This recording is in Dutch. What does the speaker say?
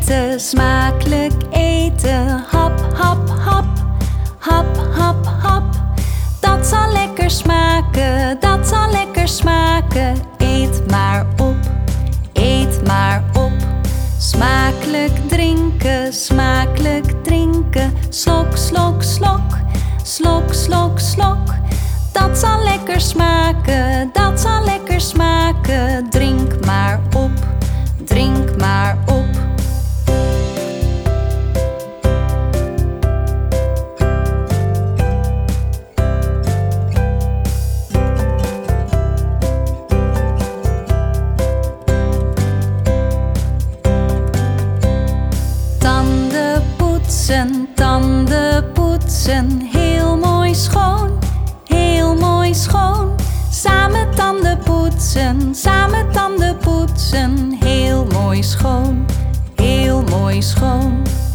eten, smakelijk eten. Hap, hap, hap, hap, hap, hap. Dat zal lekker smaken, dat zal lekker smaken. Eet maar op, eet maar op. Smakelijk drinken, smakelijk drinken. Slok, slok, slok, slok, slok, slok. Dat zal lekker smaken, dat zal lekker smaken. Drink maar op, drink maar op. Tanden poetsen, tanden poetsen. Heel mooi schoon, heel mooi schoon. Samen tanden poetsen, samen tanden poetsen. Heel mooi schoon, heel mooi schoon.